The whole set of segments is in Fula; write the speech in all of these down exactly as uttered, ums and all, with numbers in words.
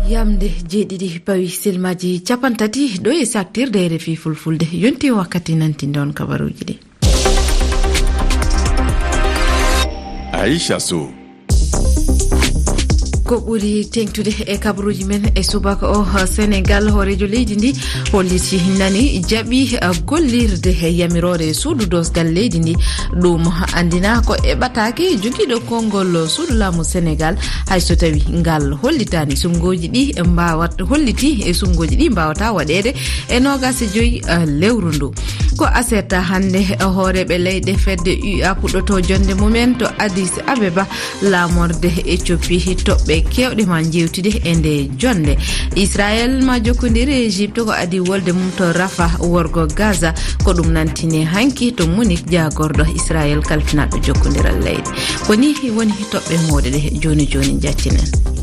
Yamde jeeɗiɗi pawi silmaji capantati ɗo e saktirde R F I fulfulde yonti wakkati nantinde on kabaruji ɗi. Aisha Sow ko ɓuri tengtude e kabaruji men e subaka o Sénégal horejo leydi ndi holliti nani jaɓi gollirde yamirore suudu dosgal leydi ndi ɗum andina ko eɓatake jogiiɗo konngol suudu laamu Sénégal hayso tawi ngal hollitani sungoji ɗi mbawat holliti e sungoji ɗi mbawata waɗede e nogas e joyi lewru ndu ko aserta hande hooreɓe leyɗe fedde U A puɗɗoto jonde mumen to Addis Abeba laamorde Éthiopie toɓɓe kewɗe ma jewtide e nde jonde. Israel ma jokkodiri Egypte ko adi wolde mum to Rafah worgo Gaza ko ɗum nantine hanki to Munich jagorɗo Israel kalfinaɓe jokkodiral leyɗe ko ni woni toɓɓe mawɗe ɗe joni joni jaccinen.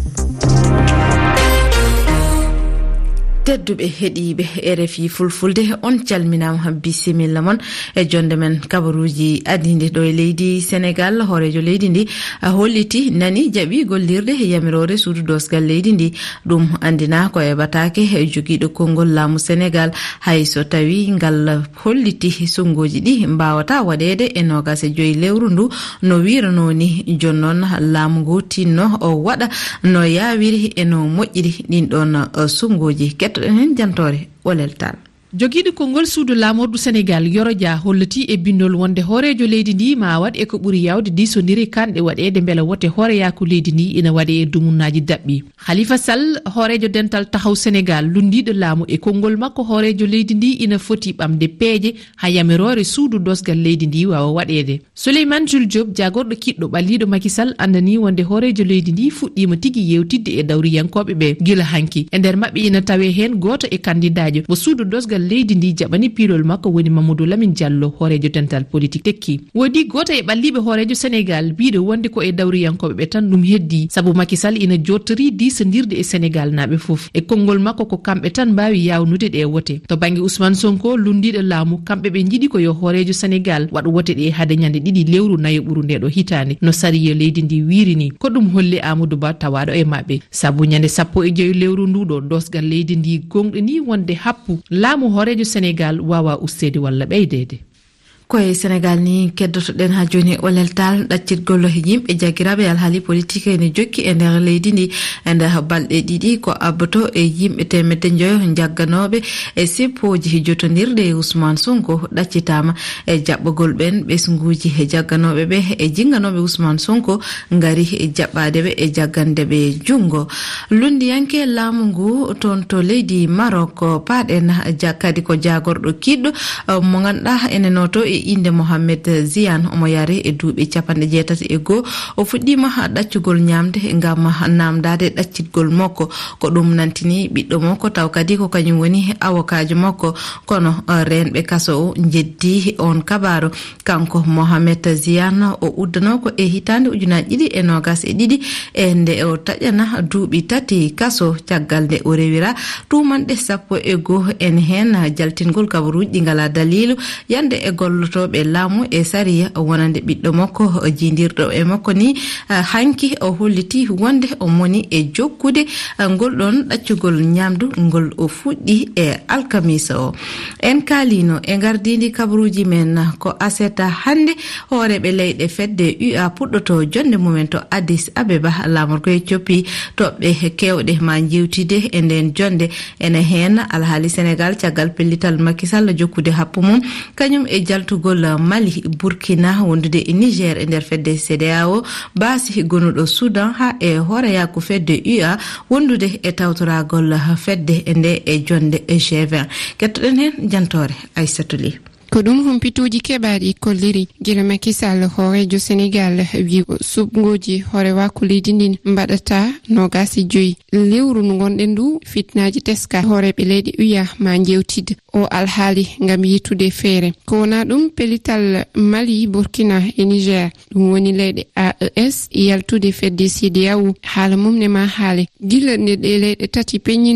tedduɓe heeɗiɓe R F I fulfulde on calminama bisimilla mon e jonde men kabaruji adinde ɗo e leydi Sénégal horejo leydi ndi holliti nani jaɓi gollirde yamirore suudu dosgal leydi ndi ɗum andina ko eɓatake jogiiɗo konngol laamu Sénégal hayso tawi ngal holliti sungoji ɗi mbawata waɗede e nogas e joyi lewru ndu no wirano ni jonnon laamu ngu tinno o waɗa no yawiri e no moƴƴiri ɗin ɗon sungoji en jantore Olel Tall. jogiiɗo konngol suudu laamordu Sénégal Yoro Dia holliti e bindol wonde horejo leydi ndi ma waɗ e ko ɓuri yawde disodiri kanɗe waɗede beela wote hooreyaku leydi ndi ina waɗe e dumunnaji daɓɓi. Khalifa Sall horejo dental tahaw Sénégal lundiɗo laamu e konngol makko horejo leydi ndi ina foti ɓamde peeje ha yamirore suudu dosgal leydi ndi wawa waɗede. Souleymane Jules Diop jagorɗo kiɗɗo ɓalliɗo Macky Sall andani wonde horejo leydi ndi fuɗɗima tigui yewtidde e dawriyankoɓe ɓe gila hanki e nder mabɓe ina tawe hen goto e candidajo mo suudu dosgal leydi ndi jaɓani piilol makko woni Mamadou Lamine Diallo horejo dental politique tekki. Wodi goto e ɓalliɓe horejo Sénégal biɗo wonde ko e dawriyankoɓe ɓe tan ɗum heddi saabu Macky Sall ina jottori disodirde e Sénégal naɓe foof e konngol makko ko kamɓe tan mbawi yawnude ɗe wote. To banggue Ousmane Sonko lundiɗo laamu kamɓe ɓe jiiɗi ko yo horejo Sénégal waɗa wote ɗe haade ñande ɗiɗi lewru nayo ɓuru ndeɗo hitande no sariya leydi ndi wirini ko ɗum holli Amadou Ba tawaɗo e mabɓe saabu ñande sappo e joyi lewru nduɗo dosgal leydi ndi gonɗini wonde happu laamu horejo Sénégal wawa ustede walla ɓeydede. koye Sénégal ni keddotoɗen ha joni Olel Tall ɗaccitgollo yimɓe jagiraɓe alhaali politique ene jokki e nder leydi ndi e nder balɗe ɗiɗi ko abboto e yimɓe temedde joyo jagganoɓe e sippoji jotodirde e Ousmane Sonko ɗaccitama e jaɓɓogol ɓen ɓesguji e jagganoɓe ɓe e jinganoɓe Ousmane Sonko ngari e jaɓɓade ɓe e jaggandeɓe jungo. Lundiyanke laamu ngu toon to leydi Maroc paɗen kadi ko jagorɗo kiɗɗo mo ganduɗa ene noto e inde Mohamed Ziane omo yari e duuɓi capanɗe jeetati e goho o fuɗɗima ɗaccugol ñamde ngam namdade ɗaccitgol makko ko ɗum nantini ɓiɗɗo makko taw kadi ko kañum woni avocajo makko kono renɓe kaso o jeddi on kabaru kanko Mohamed Ziane o uddano ko e hitande ujunaji ɗiɗi e nogas e ɗiɗi e nde o taƴana duuɓi tati kaso caggal nde o rewira tumanɗe sappo e goho en hen jaltingol kabaruji ɗi ngala dalilu yande e gollo toɓe laamu e sariya wonande ɓiɗɗo makko jindirɗo e makko ni hanki o holliti wonde o moni e jokkude ngol ɗon ɗaccugol ñamdu ngol o fuɗɗi e alkamisa o. En kalino e gardidi kabaruji men ko aseta hande hooreɓe leyɗe fedde U A puɗɗoto jonde mumen to Addis Abeba laamorgo Éthiopie toɓɓe kewɗe ma jewtide e nden jonde ene hen alhaali Sénégal caggal pellital Macky Sall jokkude happu mum kañum e jaltu gol Mali Burkina wondude e Niger e nder fedde C D A O basi gonuɗo Soudan ha e hooreyaku fedde U A wondude e tawtoragol fedde e nde e jonde e G vingt. Kettoɗen hen jantore Aissatou Ly. ko ɗum humpituji keɓaɗi kolliri gila Macky Sall horejo Sénégal wi subgoji hoorewaku leydi ndin mbaɗata nogasi joyi lewru ndu gonɗen ndu fitnaji teska hooreɓe leydi U A ma jewtide o alhaali ngam yittude feere ko wona ɗum pellital Mali Burkina e Niger ɗum woni leyɗe A E S yaltude fedde C D A O haala mum ne ma haale gila nde ɗe leyɗe tati peñinno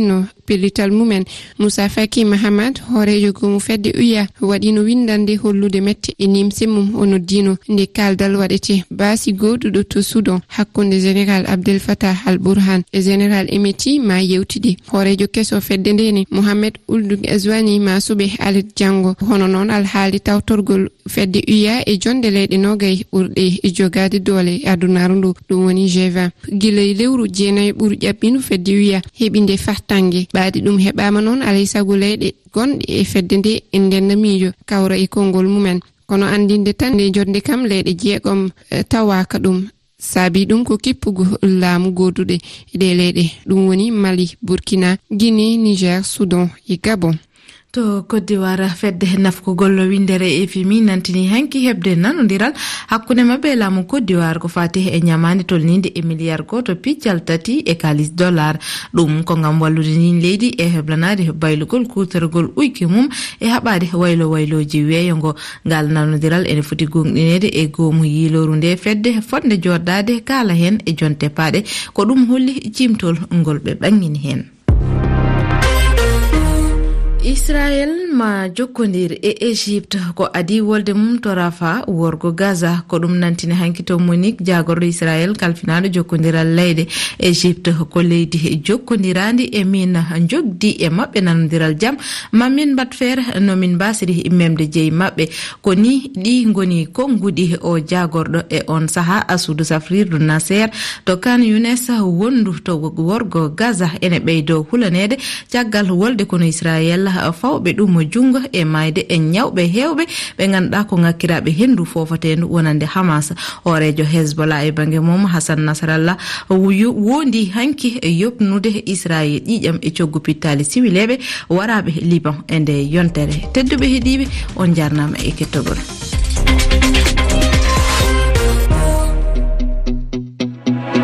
pellital mumen. Moussa Faki Mahamad horejo gomu fedde U Y A waɗi no windande hollude mette e nimse mum ono dino nde kaldal waɗete baasi goduɗo to Sudan hakkunde général Abdel Fattah al-Burhan e général Emeti ma yewtide. Horejo keso fedde ndene Mohamed Ould Ghazouani ma suɓe alet jango hono noon alhaali tawtorgol fedde U Y A e jonde leyɗe nogay ɓurɗe e jogade doole adunaru ndu ɗum woni G vingt. Gila lewru jeenayi ɓuri ƴaɓɓindu fedde U Y A heɓi nde fartangue ɓaadi ɗum heɓama noon alay sago leyɗe gonɗe e fedde nde en ndenna miijo kawra e konngol mumen kono andinde tan nde jonde kam leyɗe jeegom e, tawaka ɗum saabi ɗum ko kippugo laamu goduɗe e ɗe leyɗe ɗum woni Mali, Burkina, Guinée, Niger, Sudan e Gabon. To Côte d'Ivoire fedde nafkugol windere e fimi nantini hanki hebde nanodiral hakkunde mabbe laamu Côte d'Ivoire ko fati e nyamande tolninde e milliard goto piccal tati e kalis dollar ɗum ko ngam wallude ni leydi e heblanade baylugol kutorgol uyki mum e haɓade waylo wayloji weeyongo ngal nanodiral ene foti gonɗinede e goomu yiloru nde fedde fonde jordade kala hen e jonte paade ko ɗum holli cimtol ngol ɓe ɓangini hen. Israel ma jokkondir e Egypte ko adi wolde mum to Rafa worgo Gaza ko ɗum nantini hanki to Monique jagorɗo Israel kalfinaɗo jokkondiral leyde Egypte ko leydi jokkondirandi e min jogdi e mabɓe nanodiral jam mamin bat feere no min basiri memde jeeyi mabɓe ko ni ɗi goni konguɗi o jagorɗo e on saha asudu safrirdu Nasser to Khan Younes wondu to worgo Gaza ene ɓeydo hulanede caggal wolde kono Israel fawɓe ɗum jungo e mayde e ñawɓe hewɓe ɓe ganduɗa ko ngakkiraɓe hendu fofatendu wonande Hamas. Horejo Hezbollah e bange mum Hassan Nasrallah wondi hanki e yopnude Israel ƴiƴam e coggu pittali siwileɓe waraɓe Liban e nde yontere. Tedduɓe heeɗiɓe on jarnama e kettogol.